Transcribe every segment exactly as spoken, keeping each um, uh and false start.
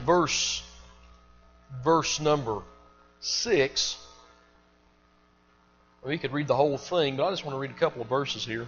verse, verse number six. We could read the whole thing, but I just want to read a couple of verses here.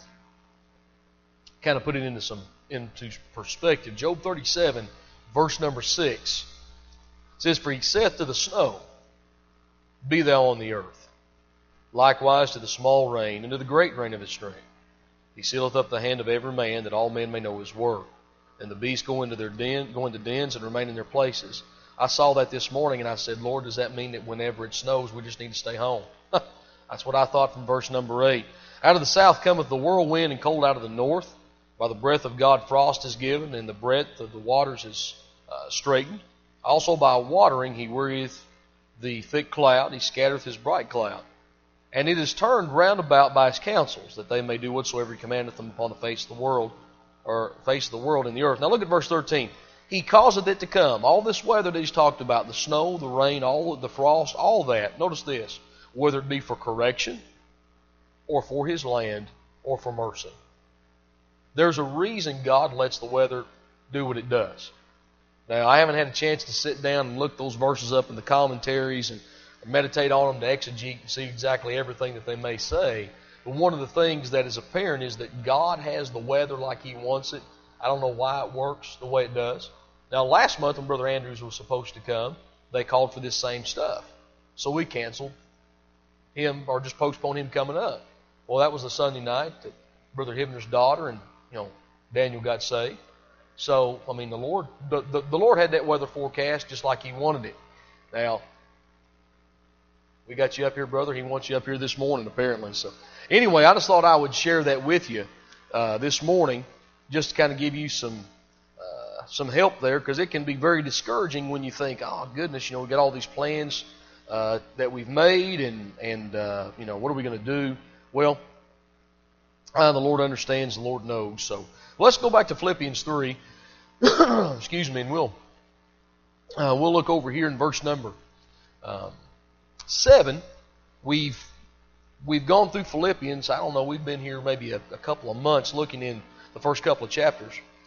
Kind of put it into some into perspective. Job thirty-seven, verse number six. It says, "For he saith to the snow, Be thou on the earth. Likewise to the small rain, and to the great rain of his strength. He sealeth up the hand of every man, that all men may know his work. And the beasts go into their den, go into dens and remain in their places." I saw that this morning, and I said, Lord, does that mean that whenever it snows, we just need to stay home? That's what I thought from verse number eight. "Out of the south cometh the whirlwind, and cold out of the north. By the breath of God frost is given, and the breadth of the waters is uh, straightened. Also by watering he wearieth the thick cloud, he scattereth his bright cloud. And it is turned round about by his counsels, that they may do whatsoever he commandeth them upon the face of the world, or face of the world in the earth." Now look at verse thirteen. "He causeth it to come." All this weather that he's talked about, the snow, the rain, all the frost, all that. Notice this. "Whether it be for correction, or for his land, or for mercy." There's a reason God lets the weather do what it does. Now, I haven't had a chance to sit down and look those verses up in the commentaries and meditate on them to exegete and see exactly everything that they may say. But one of the things that is apparent is that God has the weather like He wants it. I don't know why it works the way it does. Now, last month when Brother Andrews was supposed to come, they called for this same stuff. So we canceled him, or just postponed him coming up. Well, that was the Sunday night that Brother Hibner's daughter and, you know, Daniel got saved. So, I mean, the Lord, the, the, the Lord had that weather forecast just like He wanted it. Now, we got you up here, brother. He wants you up here this morning, apparently. So, anyway, I just thought I would share that with you uh, this morning, just to kind of give you some uh, some help there, because it can be very discouraging when you think, oh goodness, you know, we got all these plans uh, that we've made, and and uh, you know, what are we going to do? Well, uh, the Lord understands, the Lord knows. So, let's go back to Philippians three. Excuse me, and we'll uh, we'll look over here in verse number Um, Seven, we've we've gone through Philippians. I don't know, we've been here maybe a, a couple of months looking in the first couple of chapters.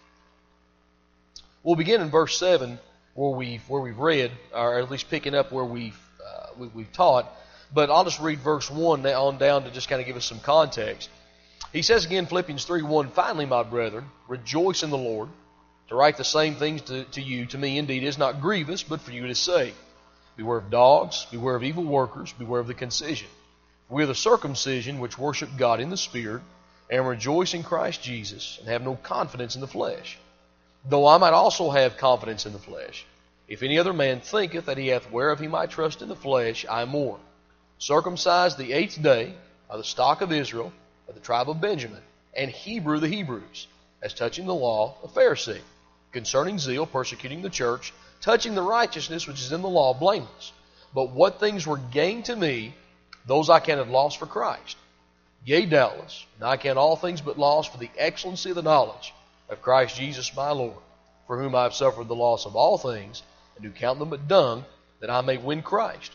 We'll begin in verse seven, where we've where we've read, or at least picking up where we've uh, we, we've taught. But I'll just read verse one on down to just kind of give us some context. He says again, Philippians three one, "Finally, my brethren, rejoice in the Lord. To write the same things to, to you, to me indeed, is not grievous, but for you it is safe. Beware of dogs, beware of evil workers, beware of the concision. We are the circumcision which worship God in the Spirit, and rejoice in Christ Jesus, and have no confidence in the flesh. Though I might also have confidence in the flesh. If any other man thinketh that he hath whereof he might trust in the flesh, I more. Circumcised the eighth day, of the stock of Israel, of the tribe of Benjamin, and Hebrew the Hebrews, as touching the law, a Pharisee, concerning zeal, persecuting the church, touching the righteousness which is in the law, blameless. But what things were gained to me, those I counted loss for Christ. Yea, doubtless, and I count all things but loss for the excellency of the knowledge of Christ Jesus my Lord, for whom I have suffered the loss of all things, and do count them but dung, that I may win Christ,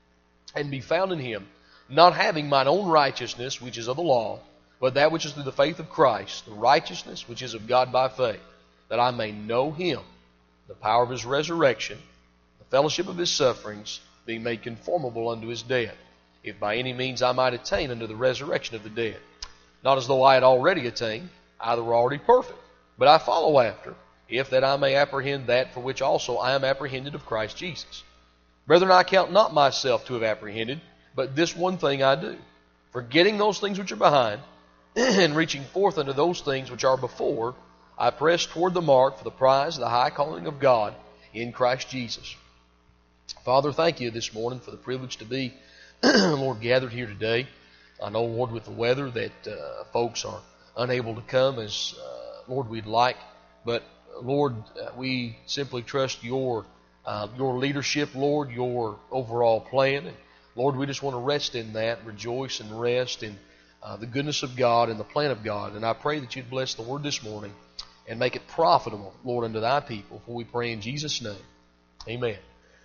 and be found in Him, not having mine own righteousness, which is of the law, but that which is through the faith of Christ, the righteousness which is of God by faith, that I may know Him, the power of His resurrection, the fellowship of His sufferings, being made conformable unto His death, if by any means I might attain unto the resurrection of the dead. Not as though I had already attained, either were already perfect, but I follow after, if that I may apprehend that for which also I am apprehended of Christ Jesus. Brethren, I count not myself to have apprehended, but this one thing I do, forgetting those things which are behind, and reaching forth unto those things which are before, I press toward the mark for the prize of the high calling of God in Christ Jesus. Father, thank you this morning for the privilege to be, Lord, gathered here today. I know, Lord, with the weather that uh, folks are unable to come as, uh, Lord, we'd like. But, Lord, uh, we simply trust your uh, your leadership, Lord, your overall plan. And, Lord, we just want to rest in that, rejoice and rest in uh, the goodness of God and the plan of God. And I pray that you'd bless the word this morning and make it profitable, Lord, unto thy people. For we pray in Jesus' name. Amen.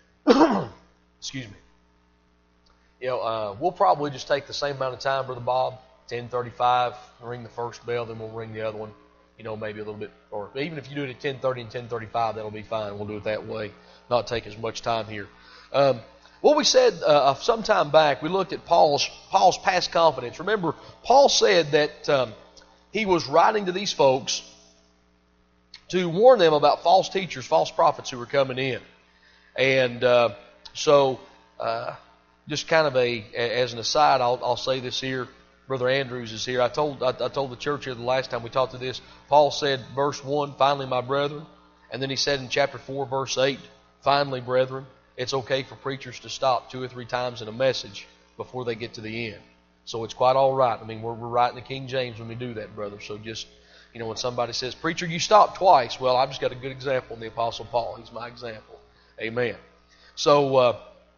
Excuse me. You know, uh, we'll probably just take the same amount of time, Brother Bob, ten thirty-five, ring the first bell, then we'll ring the other one. you know, maybe a little bit, or even if you do it at ten thirty and ten thirty-five, that'll be fine. We'll do it that way, not take as much time here. Um, what we said uh, some time back, we looked at Paul's Paul's past confidence. Remember, Paul said that um, he was writing to these folks to warn them about false teachers, false prophets who were coming in. And uh, so, uh, just kind of a, as an aside, I'll, I'll say this here. Brother Andrews is here. I told I, I told the church here the last time we talked to this. Paul said, verse one, finally, my brethren. And then he said in chapter four, verse eight, finally, brethren. It's okay for preachers to stop two or three times in a message before they get to the end. So it's quite all right. I mean, we're, we're writing the King James when we do that, brother. So just, you know, when somebody says, preacher, you stopped twice. Well, I've just got a good example in the Apostle Paul. He's my example. Amen. So, uh,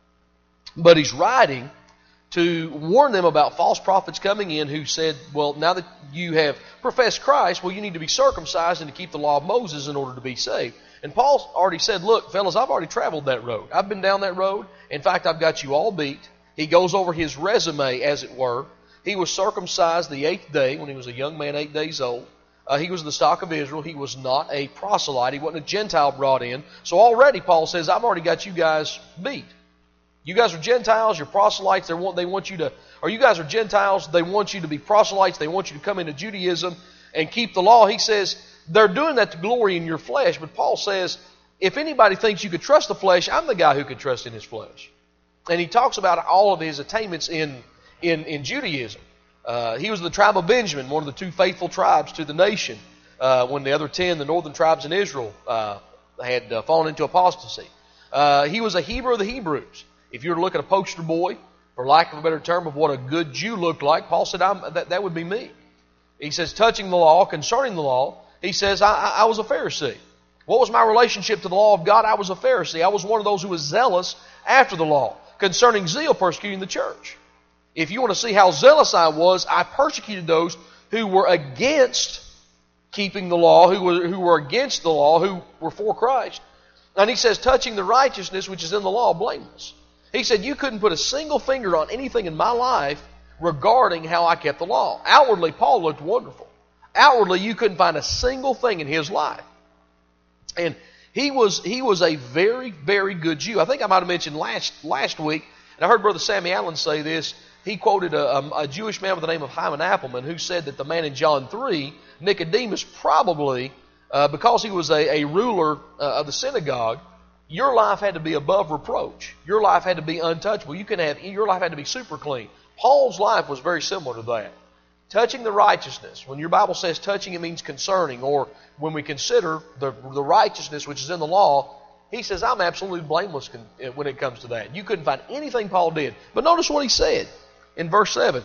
but he's writing to warn them about false prophets coming in who said, well, now that you have professed Christ, well, you need to be circumcised and to keep the law of Moses in order to be saved. And Paul already said, look, fellas, I've already traveled that road. I've been down that road. In fact, I've got you all beat. He goes over his resume, as it were. He was circumcised the eighth day when he was a young man, eight days old. Uh, he was the stock of Israel. He was not a proselyte. He wasn't a Gentile brought in. So already, Paul says, I've already got you guys beat. You guys are Gentiles, you're proselytes, they want, they want you to, or you guys are Gentiles, they want you to be proselytes, they want you to come into Judaism and keep the law. He says, they're doing that to glory in your flesh, but Paul says, if anybody thinks you could trust the flesh, I'm the guy who could trust in his flesh. And he talks about all of his attainments in, in, in Judaism. Uh, he was the tribe of Benjamin, one of the two faithful tribes to the nation, uh, when the other ten, the northern tribes in Israel, uh, had uh, fallen into apostasy. Uh, he was a Hebrew of the Hebrews. If you were to look at a poster boy, for lack of a better term, of what a good Jew looked like, Paul said, I'm, that, that would be me. He says, touching the law, concerning the law, he says, I, I, I was a Pharisee. What was my relationship to the law of God? I was a Pharisee. I was one of those who was zealous after the law. Concerning zeal, persecuting the church. If you want to see how zealous I was, I persecuted those who were against keeping the law, who were, who were against the law, who were for Christ. And he says, touching the righteousness which is in the law, blameless. He said, you couldn't put a single finger on anything in my life regarding how I kept the law. Outwardly, Paul looked wonderful. Outwardly, you couldn't find a single thing in his life. And he was he was a very, very good Jew. I think I might have mentioned last last week, and I heard Brother Sammy Allen say this. He quoted a, a, a Jewish man by the name of Hyman Appleman who said that the man in John three, Nicodemus, probably, uh, because he was a, a ruler uh, of the synagogue, your life had to be above reproach. Your life had to be untouchable. You can have your life had to be super clean. Paul's life was very similar to that. Touching the righteousness. When your Bible says touching, it means concerning. Or when we consider the, the righteousness which is in the law, he says, I'm absolutely blameless when it comes to that. You couldn't find anything Paul did. But notice what he said in verse seven.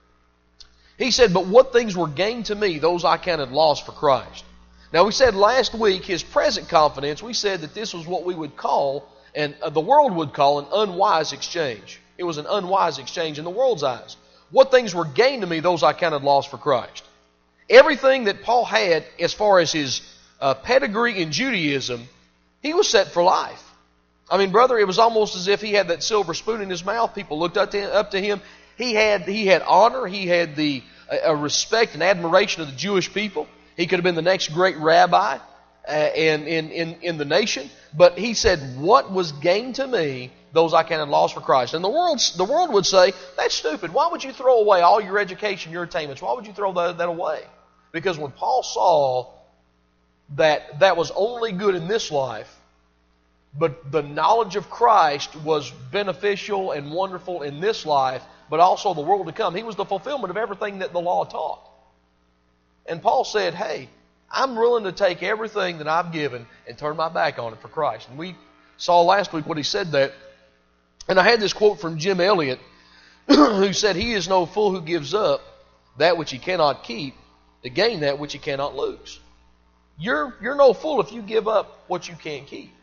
He said, but what things were gained to me, those I counted loss for Christ. Now we said last week, his present confidence, we said that this was what we would call, and uh, the world would call, an unwise exchange. It was an unwise exchange in the world's eyes. What things were gained to me, those I counted loss for Christ. Everything that Paul had as far as his uh, pedigree in Judaism, he was set for life. I mean, brother, it was almost as if he had that silver spoon in his mouth. People looked up to him. Up to him. He had he had honor. He had the a respect and admiration of the Jewish people. He could have been the next great rabbi uh, in, in, in, in the nation. But he said, what was gained to me, those I counted loss for Christ. And the world, the world would say, that's stupid. Why would you throw away all your education, your attainments? Why would you throw that, that away? Because when Paul saw that that was only good in this life, but the knowledge of Christ was beneficial and wonderful in this life, but also the world to come, he was the fulfillment of everything that the law taught. And Paul said, hey, I'm willing to take everything that I've given and turn my back on it for Christ. And we saw last week what he said that. And I had this quote from Jim Elliot, who said, he is no fool who gives up that which he cannot keep to gain that which he cannot lose. You're, you're no fool if you give up what you can't keep.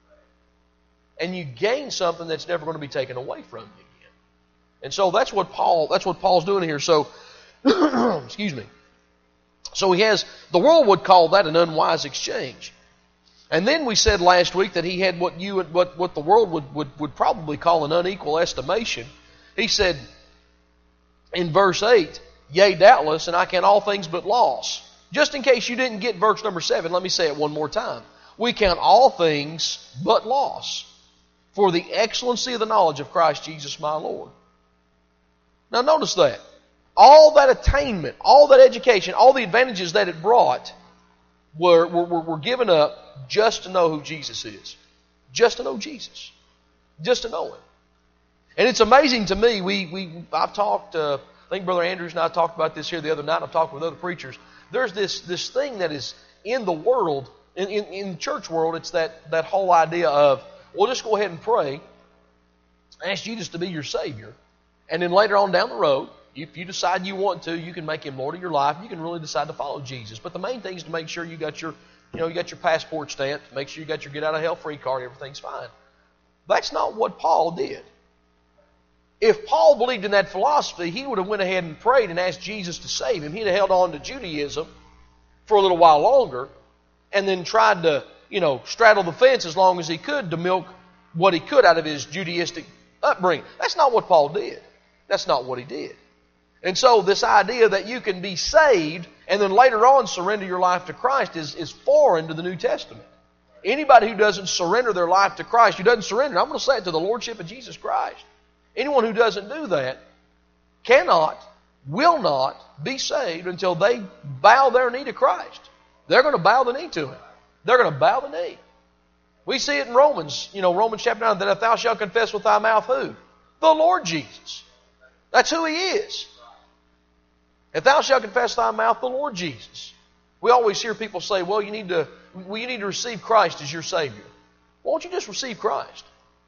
And you gain something that's never going to be taken away from you again. And so that's what Paul, that's what Paul's doing here. So, excuse me. So he has, the world would call that an unwise exchange. And then we said last week that he had what you what what the world would, would, would probably call an unequal estimation. He said in verse eight, yea, doubtless, and I count all things but loss Just in case you didn't get verse number seven, let me say it one more time. We count all things but loss for the excellency of the knowledge of Christ Jesus my Lord. Now notice that. All that attainment, all that education, all the advantages that it brought were, were, were given up just to know who Jesus is. Just to know Jesus. Just to know Him. And it's amazing to me, we, we I've talked, uh, I think Brother Andrews and I talked about this here the other night, I've talked with other preachers. There's this, this thing that is in the world, in, in, in the church world, it's that, that whole idea of, well, just go ahead and pray, ask Jesus to be your Savior, and then later on down the road, if you decide you want to, you can make Him Lord of your life. You can really decide to follow Jesus. But the main thing is to make sure you got your, you know, you got your passport stamped, make sure you got your get out of hell free card, everything's fine. That's not what Paul did. If Paul believed in that philosophy, he would have went ahead and prayed and asked Jesus to save him. He'd have held on to Judaism for a little while longer and then tried to, you know, straddle the fence as long as he could to milk what he could out of his Judaistic upbringing. That's not what Paul did. That's not what he did. And so this idea that you can be saved and then later on surrender your life to Christ is, is foreign to the New Testament. Anybody who doesn't surrender their life to Christ, who doesn't surrender, I'm going to say it, to the Lordship of Jesus Christ. Anyone who doesn't do that cannot, will not be saved until they bow their knee to Christ. They're going to bow the knee to Him. They're going to bow the knee. We see it in Romans, you know, Romans chapter nine, that if thou shalt confess with thy mouth who? The Lord Jesus. That's who He is. If thou shalt confess thy mouth the Lord Jesus. We always hear people say, well, you need to, well, you need to receive Christ as your Savior. Why don't you just receive Christ?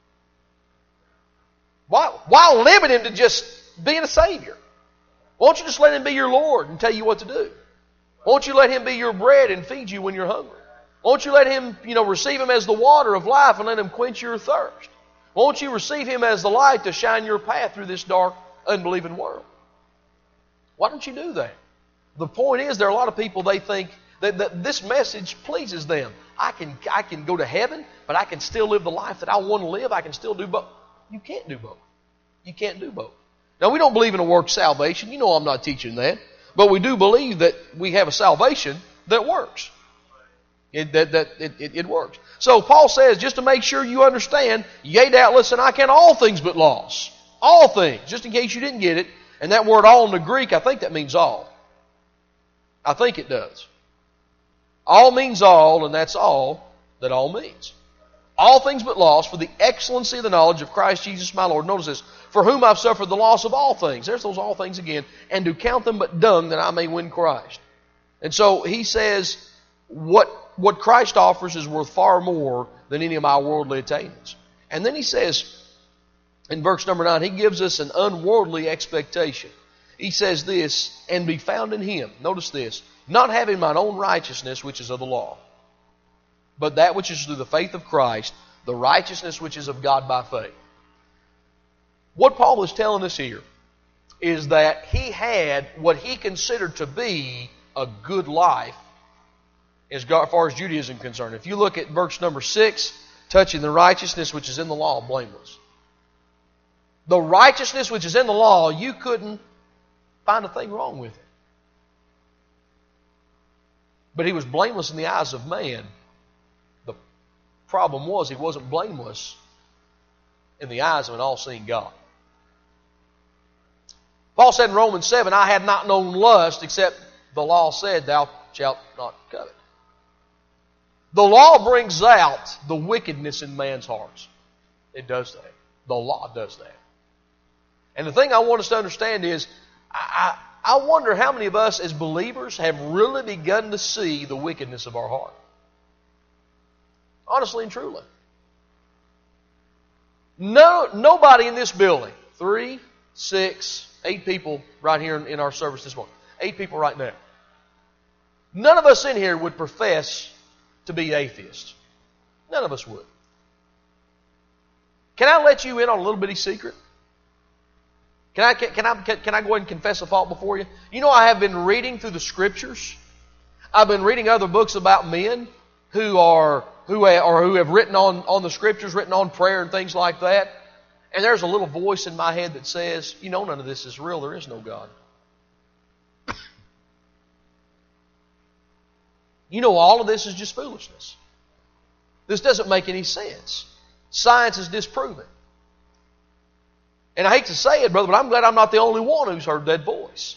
Why, why limit Him to just being a Savior? Why don't you just let Him be your Lord and tell you what to do? Why don't you let Him be your bread and feed you when you're hungry? Why don't you let Him, you know, receive Him as the water of life and let Him quench your thirst? Why don't you receive Him as the light to shine your path through this dark, unbelieving world? Why don't you do that? The point is, there are a lot of people, they think that, that this message pleases them. I can, I can go to heaven, but I can still live the life that I want to live. I can still do both. You can't do both. You can't do both. Now, we don't believe in a work salvation. You know I'm not teaching that. But we do believe that we have a salvation that works. It, that, that, it, it, it works. So Paul says, just to make sure you understand, yea, doubtless, and I count all things but loss. All things. Just in case you didn't get it. And that word all in the Greek, I think that means all. I think it does. All means all, and that's all that all means. All things but loss for the excellency of the knowledge of Christ Jesus my Lord. Notice this. For whom I've suffered the loss of all things. There's those all things again. And do count them but dung that I may win Christ. And so he says what, what Christ offers is worth far more than any of my worldly attainments. And then he says in verse number nine, he gives us an unworldly expectation. He says this, and be found in Him. Notice this. Not having mine own righteousness, which is of the law, but that which is through the faith of Christ, the righteousness which is of God by faith. What Paul is telling us here is that he had what he considered to be a good life as far as Judaism is concerned. If you look at verse number six, touching the righteousness which is in the law, blameless. The righteousness which is in the law, you couldn't find a thing wrong with it. But he was blameless in the eyes of man. The problem was he wasn't blameless in the eyes of an all-seeing God. Paul said in Romans seven, I had not known lust except the law said, thou shalt not covet. The law brings out the wickedness in man's hearts. It does that. The law does that. And the thing I want us to understand is, I, I wonder how many of us as believers have really begun to see the wickedness of our heart. Honestly and truly. No, nobody in this building, three, six, eight people right here in, in our service this morning, eight people right now. None of us in here would profess to be atheists. None of us would. Can I let you in on a little bitty secret? Can I, can, I, can I go ahead and confess a fault before you? You know, I have been reading through the Scriptures. I've been reading other books about men who are who have, or who have written on, on the Scriptures, written on prayer and things like that. And there's a little voice in my head that says, you know, none of this is real. There is no God. You know all of this is just foolishness. This doesn't make any sense. Science has disproven. And I hate to say it, brother, but I'm glad I'm not the only one who's heard that voice.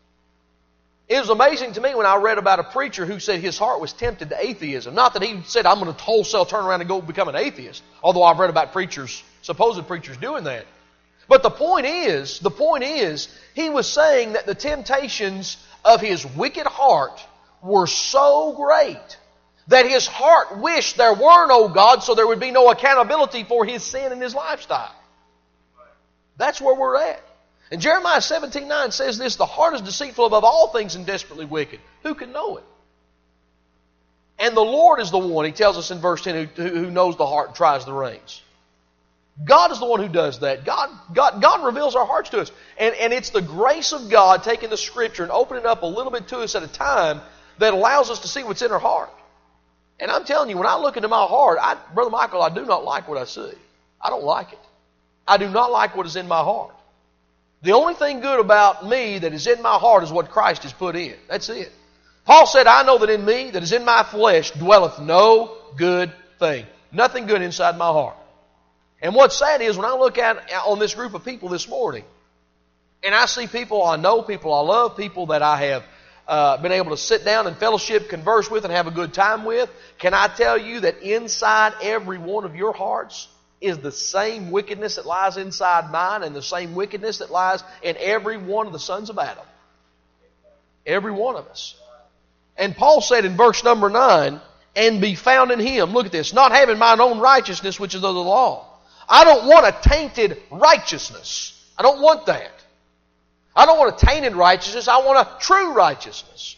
It was amazing to me when I read about a preacher who said his heart was tempted to atheism. Not that he said, I'm going to wholesale turn around and go become an atheist. Although I've read about preachers, supposed preachers doing that. But the point is, the point is, he was saying that the temptations of his wicked heart were so great that his heart wished there were no God, so there would be no accountability for his sin and his lifestyle. That's where we're at. And Jeremiah seventeen nine says this, the heart is deceitful above all things and desperately wicked. Who can know it? And the Lord is the one, he tells us in verse ten, who, who knows the heart and tries the reins. God is the one who does that. God, God, God reveals our hearts to us. And, and it's the grace of God taking the Scripture and opening it up a little bit to us at a time that allows us to see what's in our heart. And I'm telling you, when I look into my heart, I, Brother Michael, I do not like what I see. I don't like it. I do not like what is in my heart. The only thing good about me that is in my heart is what Christ has put in. That's it. Paul said, I know that in me, that is in my flesh, dwelleth no good thing. Nothing good inside my heart. And what's sad is when I look at on this group of people this morning, and I see people I know, people I love, people that I have uh, been able to sit down and fellowship, converse with, and have a good time with, can I tell you that inside every one of your hearts is the same wickedness that lies inside mine and the same wickedness that lies in every one of the sons of Adam. Every one of us. And Paul said in verse number nine, and be found in Him. Look at this. Not having mine own righteousness, which is of the law. I don't want a tainted righteousness. I don't want that. I don't want a tainted righteousness. I want a true righteousness.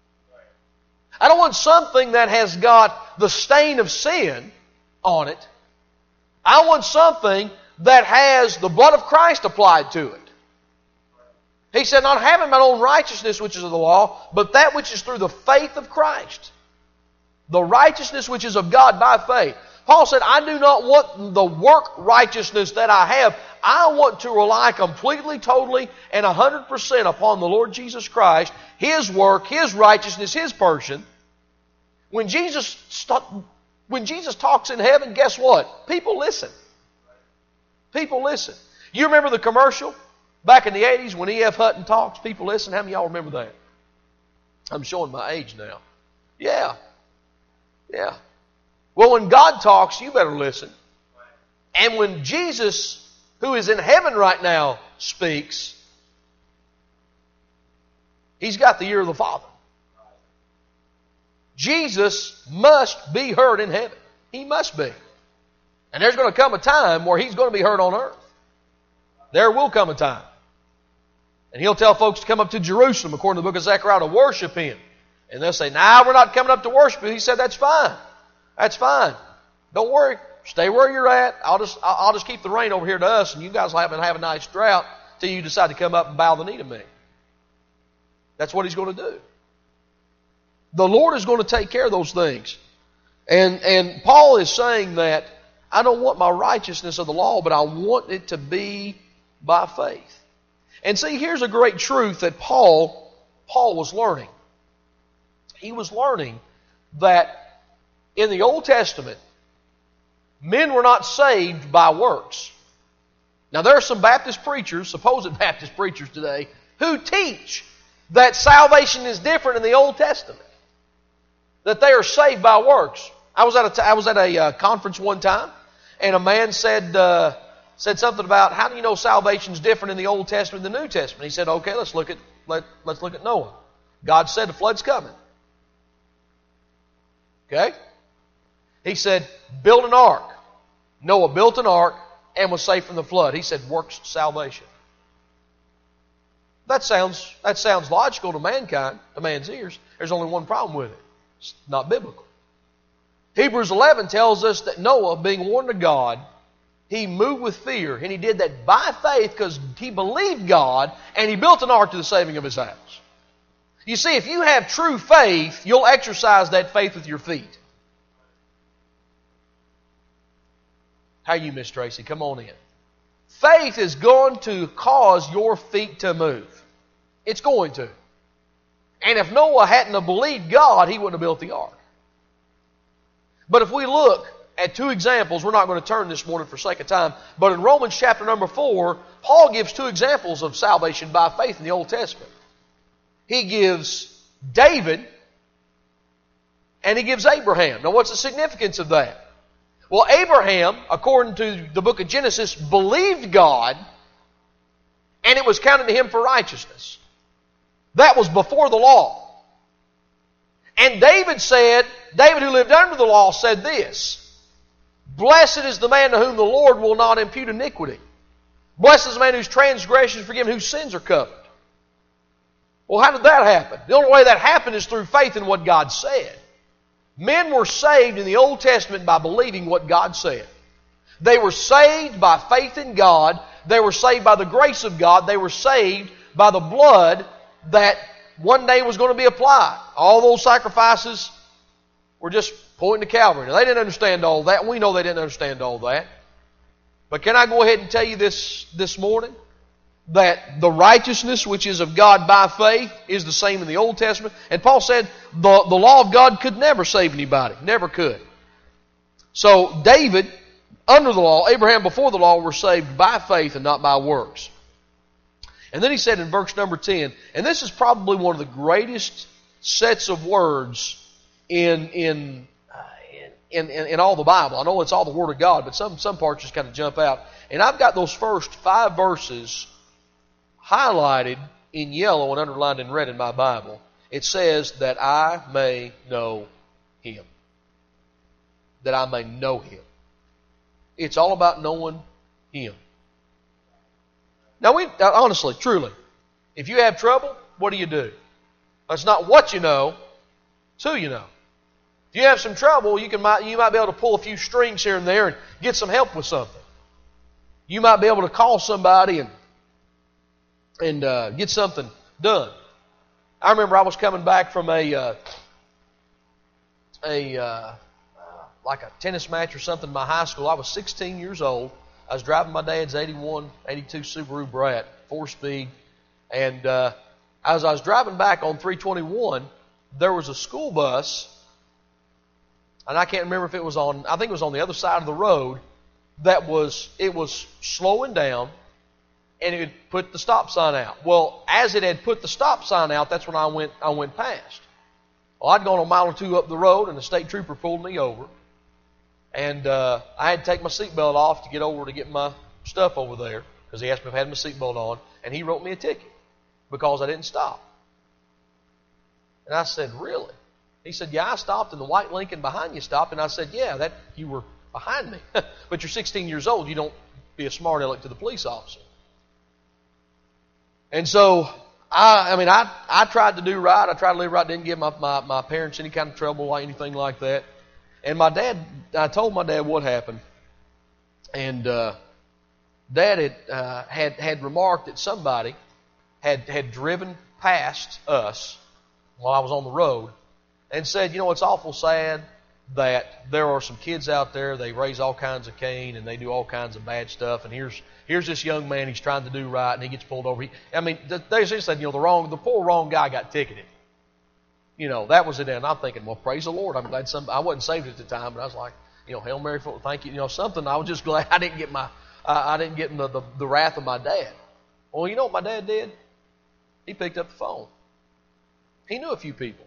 I don't want something that has got the stain of sin on it. I want something that has the blood of Christ applied to it. He said, not having my own righteousness, which is of the law, but that which is through the faith of Christ. The righteousness which is of God by faith. Paul said, I do not want the work righteousness that I have. I want to rely completely, totally, and one hundred percent upon the Lord Jesus Christ, His work, His righteousness, His person. When Jesus, when Jesus talks in heaven, guess what? People listen. People listen. You remember the commercial back in the eighties when E F Hutton talks? People listen. How many of y'all remember that? I'm showing my age now. Yeah. Yeah. Well, when God talks, you better listen. And when Jesus, who is in heaven right now, speaks, He's got the ear of the Father. Jesus must be heard in heaven. He must be. And there's going to come a time where He's going to be heard on earth. There will come a time. And He'll tell folks to come up to Jerusalem, according to the book of Zechariah, to worship Him. And they'll say, nah, we're not coming up to worship Him. He said, that's fine. That's fine. Don't worry. Stay where you're at. I'll just I'll just keep the rain over here to us, and you guys will have, have a nice drought till you decide to come up and bow the knee to me. That's what He's going to do. The Lord is going to take care of those things. And, and Paul is saying that I don't want my righteousness of the law, but I want it to be by faith. And see, here's a great truth that Paul, Paul was learning. He was learning that in the Old Testament, men were not saved by works. Now, there are some Baptist preachers, supposed Baptist preachers today, who teach that salvation is different in the Old Testament. That they are saved by works. I was at a, t- I was at a uh, conference one time, and a man said uh, said something about, how do you know salvation is different in the Old Testament than the New Testament? He said, okay, let's look at let, let's look at Noah. God said the flood's coming. Okay? He said, build an ark. Noah built an ark and was saved from the flood. He said, works salvation. That sounds, that sounds logical to mankind, to man's ears. There's only one problem with it. It's not biblical. Hebrews eleven tells us that Noah, being warned of God, he moved with fear, and he did that by faith because he believed God, and he built an ark to the saving of his house. You see, if you have true faith, you'll exercise that faith with your feet. How are you, Miss Tracy? Come on in. Faith is going to cause your feet to move. It's going to. And if Noah hadn't have believed God, he wouldn't have built the ark. But if we look at two examples, we're not going to turn this morning for sake of time, but in Romans chapter number four, Paul gives two examples of salvation by faith in the Old Testament. He gives David and he gives Abraham. Now what's the significance of that? Well, Abraham, according to the book of Genesis, believed God and it was counted to him for righteousness. That was before the law. And David said, David who lived under the law said this, blessed is the man to whom the Lord will not impute iniquity. Blessed is the man whose transgressions are forgiven, whose sins are covered. Well, how did that happen? The only way that happened is through faith in what God said. Men were saved in the Old Testament by believing what God said. They were saved by faith in God. They were saved by the grace of God. They were saved by the blood that one day was going to be applied. All those sacrifices were just pointing to Calvary. Now, they didn't understand all that. We know they didn't understand all that. But can I go ahead and tell you this this morning? That the righteousness which is of God by faith is the same in the Old Testament. And Paul said the, the law of God could never save anybody. Never could. So David, under the law, Abraham before the law, were saved by faith and not by works. And then he said in verse number ten, and this is probably one of the greatest sets of words in in uh, in, in, in all the Bible. I know it's all the Word of God, but some, some parts just kind of jump out. And I've got those first five verses highlighted in yellow and underlined in red in my Bible. It says, that I may know Him. That I may know Him. It's all about knowing Him. Now, we honestly, truly, if you have trouble, what do you do? It's not what you know, it's who you know. If you have some trouble, you can you might be able to pull a few strings here and there and get some help with something. You might be able to call somebody and and uh, get something done. I remember I was coming back from a uh, a uh, like a tennis match or something in my high school. I was sixteen years old. I was driving my dad's eighty-one, eighty-two Subaru Brat, four-speed, and uh, as I was driving back on three twenty-one, there was a school bus, and I can't remember if it was on, I think it was on the other side of the road, that was, it was slowing down, and it had put the stop sign out. Well, as it had put the stop sign out, that's when I went I went past. Well, I'd gone a mile or two up the road, and the state trooper pulled me over. And uh, I had to take my seatbelt off to get over to get my stuff over there, because he asked me if I had my seatbelt on, and he wrote me a ticket because I didn't stop. And I said, really? He said, yeah, I stopped, and the white Lincoln behind you stopped. And I said, yeah, that you were behind me. But you're sixteen years old. You don't be a smart aleck to the police officer. And so, I, I mean, I, I tried to do right. I tried to live right. Didn't give my, my, my parents any kind of trouble, like anything like that. And my dad, I told my dad what happened. And uh, Dad had, uh, had had remarked that somebody had, had driven past us while I was on the road and said, you know, it's awful sad that there are some kids out there, they raise all kinds of Cain and they do all kinds of bad stuff, and here's here's this young man, he's trying to do right, and he gets pulled over. He, I mean, they just said, you know, the wrong, the poor wrong guy got ticketed. You know, that was it. And I'm thinking, well, praise the Lord. I'm glad some, I wasn't saved at the time, but I was like, you know, Hail Mary, thank you. You know, something. I was just glad I didn't get my, uh, I didn't get in the, the, the wrath of my dad. Well, you know what my dad did? He picked up the phone. He knew a few people.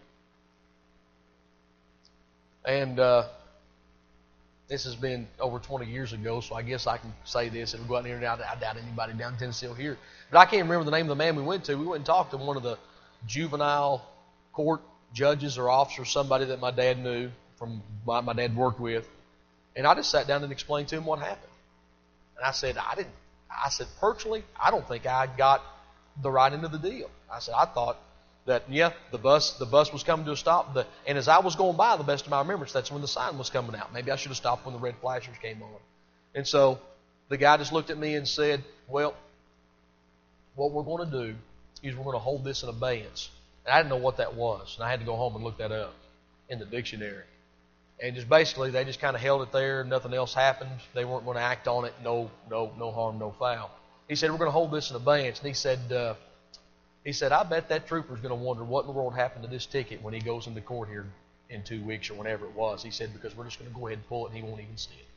And uh, this has been over twenty years ago, so I guess I can say this. It'll go out here and out. I doubt anybody down in Tennessee will hear it. But I can't remember the name of the man we went to. We went and talked to one of the juvenile court judges or officers, somebody that my dad knew from my, my dad worked with. And I just sat down and explained to him what happened. And I said, I didn't, I said, personally, I don't think I got the right end of the deal. I said, I thought that, yeah, the bus, the bus was coming to a stop. The, and as I was going by, the best of my remembrance, that's when the sign was coming out. Maybe I should have stopped when the red flashers came on. And so the guy just looked at me and said, well, what we're going to do is we're going to hold this in abeyance. And I didn't know what that was. And I had to go home and look that up in the dictionary. And just basically, they just kind of held it there. Nothing else happened. They weren't going to act on it. No, no, no harm, no foul. He said, we're going to hold this in abeyance. And he said, uh, He said, I bet that trooper's going to wonder what in the world happened to this ticket when he goes into court here in two weeks or whenever it was. He said, because we're just going to go ahead and pull it and he won't even see it.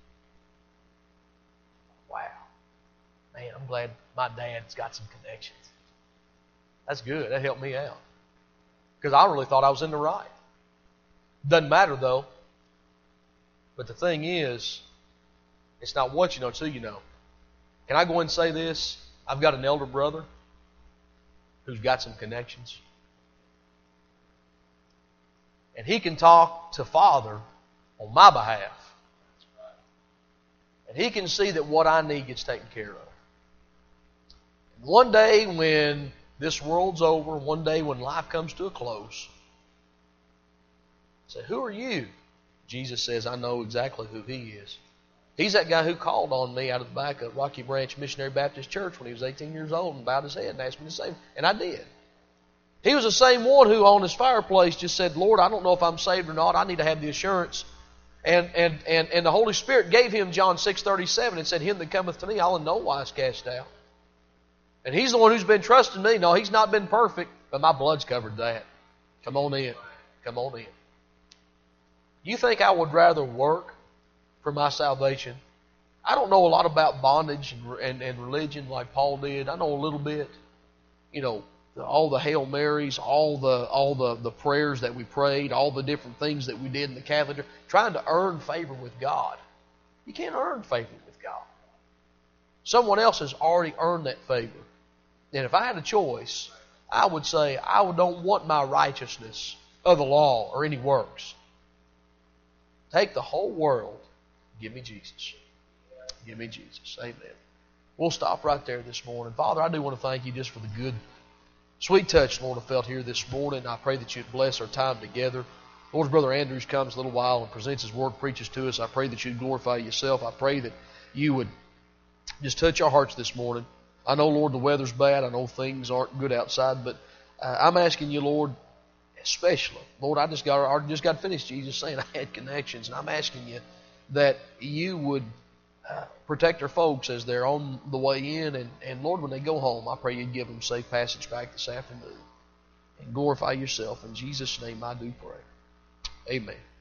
Wow. Man, I'm glad my dad's got some connections. That's good. That helped me out. Because I really thought I was in the right. Doesn't matter, though. But the thing is, it's not what you know, it's who you know. Can I go and say this? I've got an elder brother who's got some connections. And he can talk to Father on my behalf. And he can see that what I need gets taken care of. And one day when this world's over, one day when life comes to a close, say, who are you? Jesus says, I know exactly who he is. He's that guy who called on me out of the back of Rocky Branch Missionary Baptist Church when he was eighteen years old and bowed his head and asked me to save him. And I did. He was the same one who on his fireplace just said, Lord, I don't know if I'm saved or not. I need to have the assurance. And and and, and the Holy Spirit gave him John six thirty-seven and said, him that cometh to me, I'll in no wise cast out. And he's the one who's been trusting me. No, he's not been perfect, but my blood's covered that. Come on in. Come on in. You think I would rather work for my salvation? I don't know a lot about bondage and, and, and religion like Paul did. I know a little bit. You know, all the Hail Marys, all the all the, the prayers that we prayed, all the different things that we did in the calendar, trying to earn favor with God. You can't earn favor with God. Someone else has already earned that favor. And if I had a choice, I would say I don't want my righteousness of the law or any works. Take the whole world. Give me Jesus. Give me Jesus. Amen. We'll stop right there this morning. Father, I do want to thank you just for the good, sweet touch, Lord, I felt here this morning. I pray that you'd bless our time together. Lord, as Brother Andrews comes a little while and presents his word, preaches to us, I pray that you'd glorify yourself. I pray that you would just touch our hearts this morning. I know, Lord, the weather's bad. I know things aren't good outside, but uh, I'm asking you, Lord, especially, Lord, I just got I just got finished, Jesus, saying I had connections, and I'm asking you that you would uh, protect our folks as they're on the way in, and, and Lord, when they go home, I pray you'd give them safe passage back this afternoon, and glorify yourself. In Jesus' name I do pray. Amen.